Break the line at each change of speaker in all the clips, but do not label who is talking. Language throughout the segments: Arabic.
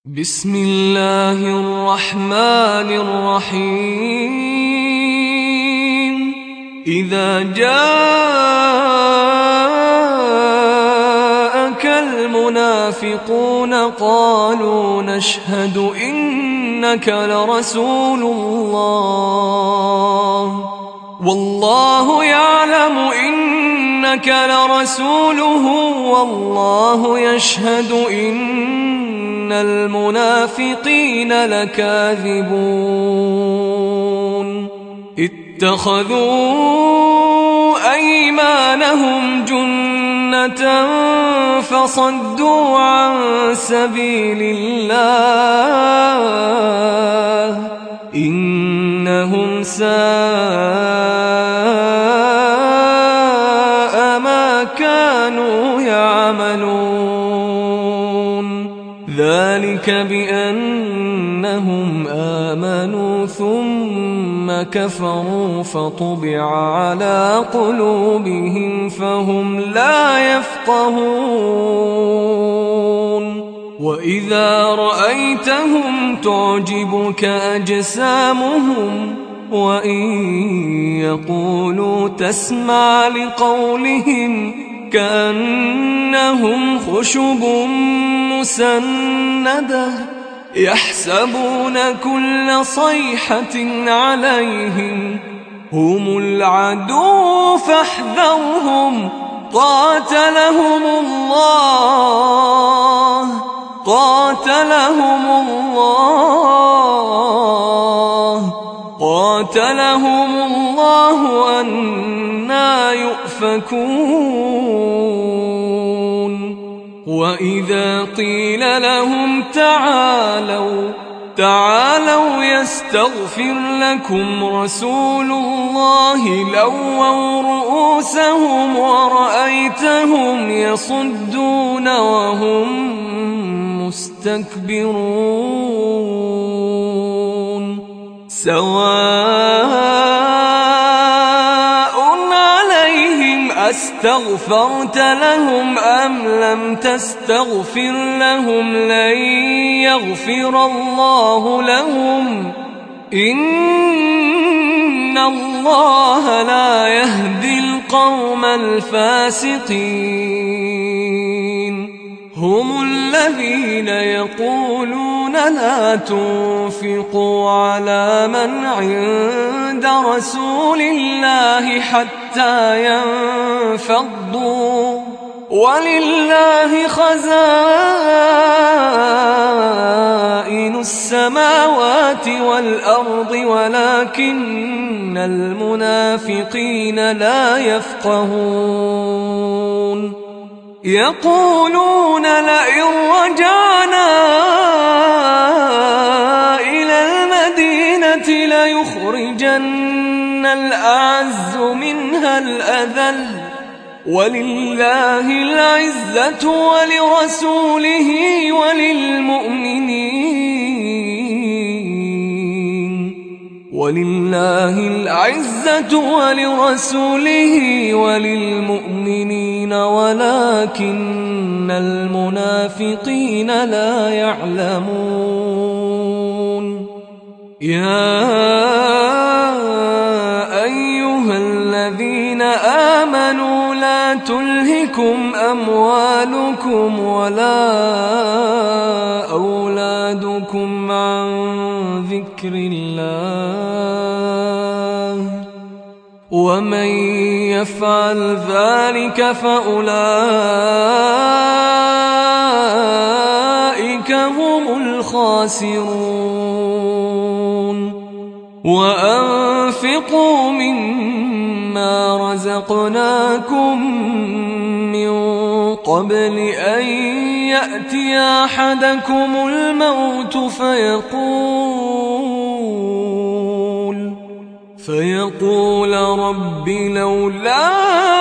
بسم الله الرحمن الرحيم إذا جاءك المنافقون قالوا نشهد إنك لرسول الله والله يعلم إنك لرسوله والله يشهد إن المنافقين لكاذبون اتخذوا أيمانهم جنة فصدوا عن سبيل الله إنهم ساء ما كانوا يعملون ذلك بأنهم آمنوا ثم كفروا فطبع على قلوبهم فهم لا يفقهون وإذا رأيتهم تعجبك أجسامهم وإن يقولوا تسمع لقولهم كأنهم خشب مسندة يحسبون كل صيحة عليهم هم العدو فاحذرهم قاتلهم الله أنى يؤفكون وإذا قيل لهم تعالوا يستغفر لكم رسول الله لووا رؤوسهم ورأيتهم يصدون وهم مستكبرون سواء عليهم أستغفرت لهم أم لم تستغفر لهم لن يغفر الله لهم إن الله لا يهدي القوم الفاسقين هم الذين يقولون لا تنفقوا على من عند رسول الله حتى ينفضوا ولله خزائن السماوات والأرض ولكن المنافقين لا يفقهون يقولون لئن رجعنا إلى المدينة ليخرجن الأعز منها الأذل ولله العزة ولرسوله وللمؤمنين ولكن المنافقين لا يعلمون يا أيها الذين آمنوا لا تلهكم أموالكم ولا أولادكم عن ذكر الله ومن يفعل ذلك فأولئك هم الخاسرون وأنفقوا مما رزقناكم من قبل أن يأتي أحدكم الموت فيقول رب لولا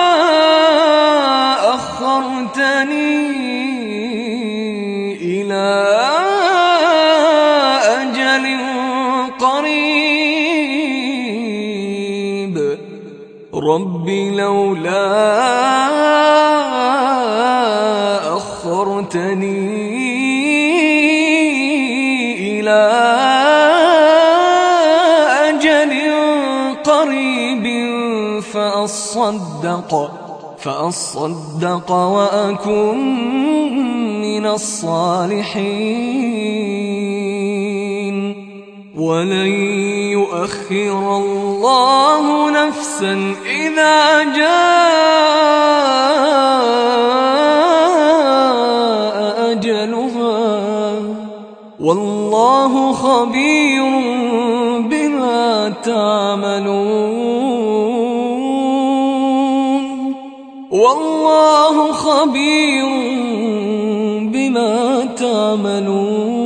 أخرتني إلى أجل قريب رب لولا أخرتني إلى أجل قريب فأصدق وأكن من الصالحين ولن يؤخر الله نفسا إذا جاء أجلها والله خبير بما تعملون والله خبير بما تعملون.